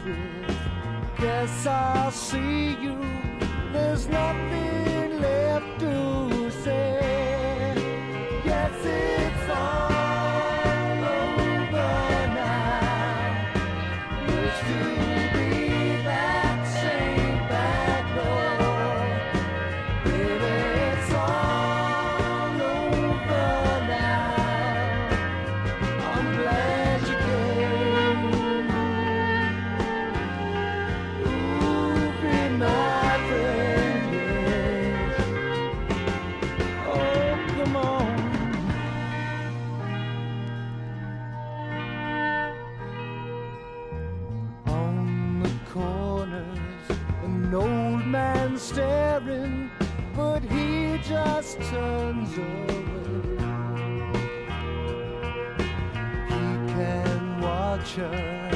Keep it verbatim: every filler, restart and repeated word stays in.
with. Guess I'll see you. There's nothing left to say. Yes, it's all over now. Used to be that same back road. Baby, it's all over now. I'm glad you came. Ooh, be my friend, yes. Oh, come on. On the corners, an old man staring, but he just turns away. He can watch her